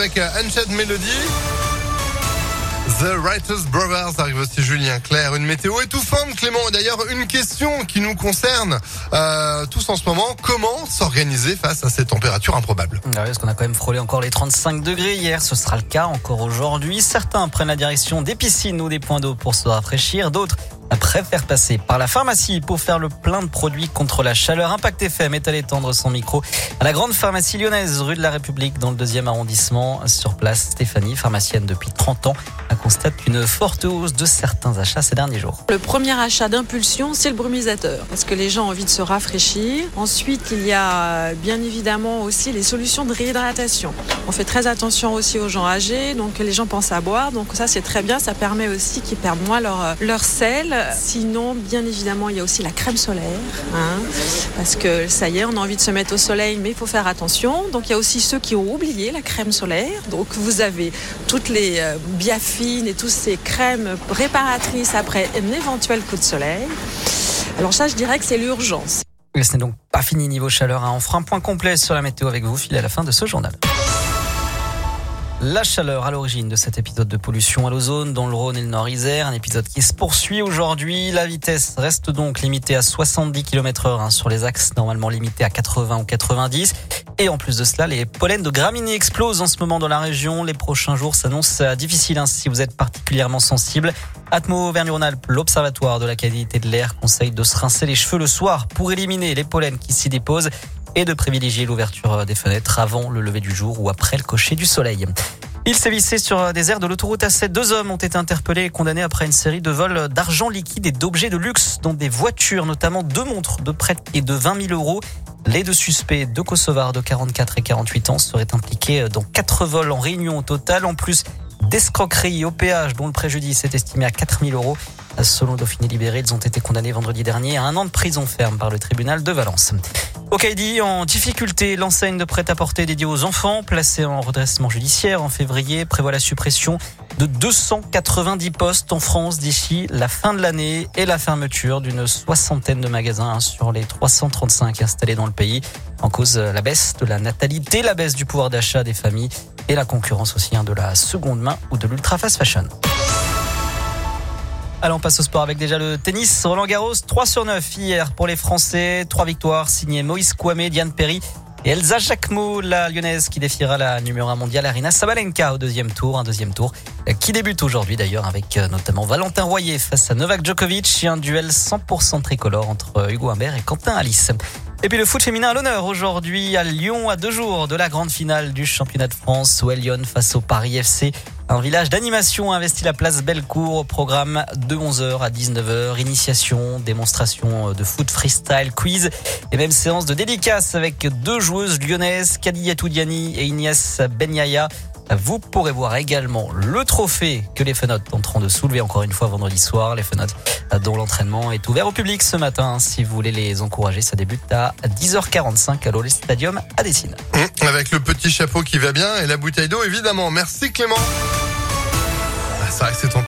avec Unchained Melody. The Writers Brothers arrive aussi Julien Clerc. Une météo étouffante, Clément. Et d'ailleurs, une question qui nous concerne tous en ce moment. Comment s'organiser face à ces températures improbables? Ah oui, parce qu'on a quand même frôlé encore les 35 degrés hier. Ce sera le cas encore aujourd'hui. Certains prennent la direction des piscines ou des points d'eau pour se rafraîchir. D'autres préfèrent passer par la pharmacie pour faire le plein de produits contre la chaleur. Impact FM est allé tendre son micro à la grande pharmacie lyonnaise, rue de la République, dans le 2e arrondissement. Sur place, Stéphanie, pharmacienne depuis 30 ans, constate une forte hausse de certains achats ces derniers jours. Le premier achat d'impulsion, c'est le brumisateur, parce que les gens ont envie de se rafraîchir. Ensuite, il y a bien évidemment aussi les solutions de réhydratation. On fait très attention aussi aux gens âgés, donc les gens pensent à boire, donc ça c'est très bien, ça permet aussi qu'ils perdent moins leur sel. Sinon, bien évidemment, il y a aussi la crème solaire, parce que ça y est, on a envie de se mettre au soleil, mais il faut faire attention. Donc il y a aussi ceux qui ont oublié la crème solaire, donc vous avez toutes les biafines et toutes ces crèmes réparatrices après un éventuel coup de soleil. Alors ça, je dirais que c'est l'urgence. Et ce n'est donc pas fini niveau chaleur. On fera un point complet sur la météo avec vous, fil à la fin de ce journal. La chaleur à l'origine de cet épisode de pollution à l'ozone dans le Rhône et le Nord-Isère. Un épisode qui se poursuit aujourd'hui. La vitesse reste donc limitée à 70 km/h sur les axes normalement limités à 80 ou 90. Et en plus de cela, les pollens de graminées explosent en ce moment dans la région. Les prochains jours s'annoncent difficiles si vous êtes particulièrement sensible. Atmo Auvergne-Rhône-Alpes, l'Observatoire de la qualité de l'air conseille de se rincer les cheveux le soir pour éliminer les pollens qui s'y déposent et de privilégier l'ouverture des fenêtres avant le lever du jour ou après le coucher du soleil. Il s'est vissé sur des aires de l'autoroute A7. 2 hommes ont été interpellés et condamnés après une série de vols d'argent liquide et d'objets de luxe, dont des voitures, notamment 2 montres de près et de 20 000 euros. Les 2 suspects, 2 Kosovars de 44 et 48 ans, seraient impliqués dans 4 vols en réunion au total, en plus d'escroqueries au péage dont le préjudice est estimé à 4 000 euros. Selon Dauphiné Libéré, ils ont été condamnés vendredi dernier à 1 an de prison ferme par le tribunal de Valence. Au Caïdi, en difficulté, l'enseigne de prêt-à-porter dédiée aux enfants, placée en redressement judiciaire en février, prévoit la suppression de 290 postes en France d'ici la fin de l'année et la fermeture d'une 60aine de magasins sur les 335 installés dans le pays. En cause, la baisse de la natalité, la baisse du pouvoir d'achat des familles et la concurrence aussi de la seconde main ou de l'ultra fast fashion. Allez, on passe au sport avec déjà le tennis. Roland Garros, 3/9 hier pour les Français. 3 victoires signées Moïse Kouamé, Diane Perry et Elsa Jacquemot, la lyonnaise qui défiera la numéro 1 mondiale Aryna Sabalenka au 2e tour. Un 2e tour qui débute aujourd'hui d'ailleurs avec notamment Valentin Royer face à Novak Djokovic et un duel 100% tricolore entre Hugo Humbert et Quentin Alice. Et puis le foot féminin à l'honneur aujourd'hui à Lyon, à 2 jours de la grande finale du championnat de France. Lyon face au Paris FC. Un village d'animation a investi la place Bellecour au programme de 11h à 19h. Initiation, démonstration de foot freestyle, quiz et même séance de dédicace avec 2 joueuses lyonnaises, Kadiya Toudiani et Inès Benyaya. Vous pourrez voir également le trophée que les Fenotes tenteront de soulever encore une fois vendredi soir. Les Fenotes dont l'entraînement est ouvert au public ce matin. Si vous voulez les encourager, ça débute à 10h45 à l'Olé Stadium à Dessines. Avec le petit chapeau qui va bien et la bouteille d'eau évidemment. Merci Clément. C'est vrai que c'est ton